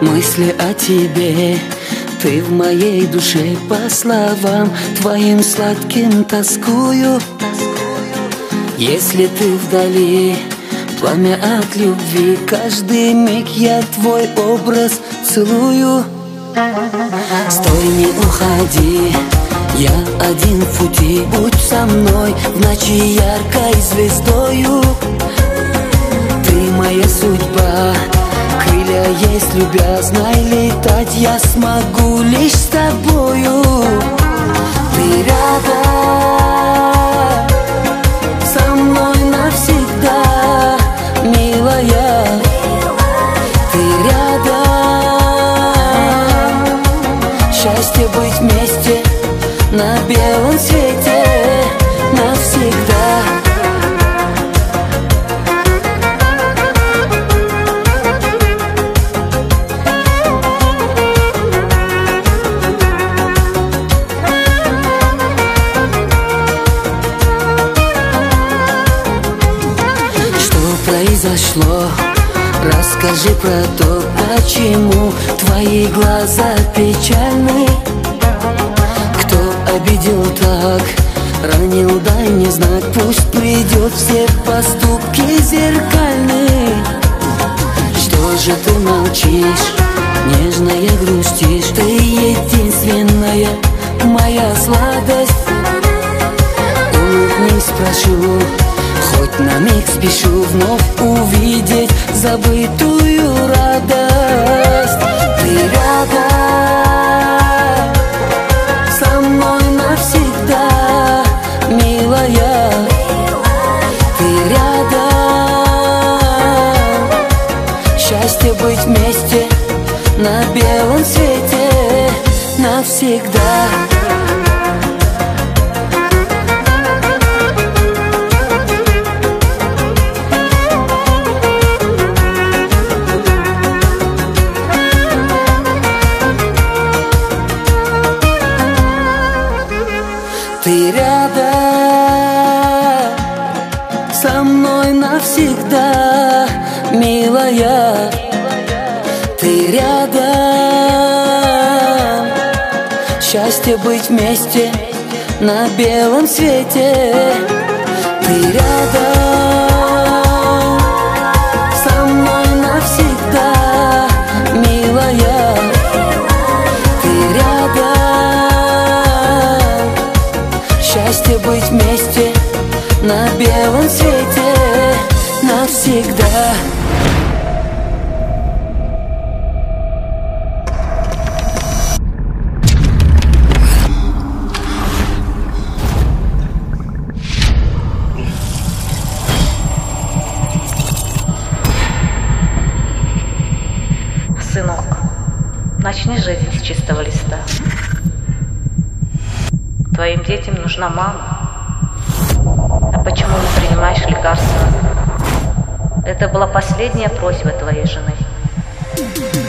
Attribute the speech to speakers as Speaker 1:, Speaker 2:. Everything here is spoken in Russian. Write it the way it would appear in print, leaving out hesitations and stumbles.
Speaker 1: Мысли о тебе, ты в моей душе, по словам твоим сладким тоскую. Если ты вдали, пламя от любви, каждый миг я твой образ целую. Стой, не уходи, я один в пути, будь со мной в ночи яркой звездою. Ты моя судьба, крылья есть, любя, знай, летать я смогу лишь с тобою. Ты рядом со мной навсегда, милая. Ты рядом, счастье быть вместе на белом свете навсегда. Произошло, расскажи про то, почему твои глаза печальны. Кто обидел так, ранил, дай мне знак, пусть придет, все поступки зеркальны. Что же ты молчишь, нежная грустишь, ты единственная моя сладость. Улыбнись, прошу, хоть на миг спешу вновь увидеть забытую радость. Ты рядом со мной навсегда, милая. Ты рядом, счастье быть вместе на белом свете навсегда. Ты рядом со мной навсегда, милая. Ты рядом, счастье быть вместе на белом свете. Ты рядом со мной навсегда, милая. Ты рядом, счастье быть вместе на белом свете навсегда.
Speaker 2: Сынок, начни жизнь с чистого листа. Твоим детям нужна мама. А почему не принимаешь лекарства? Это была последняя просьба твоей жены.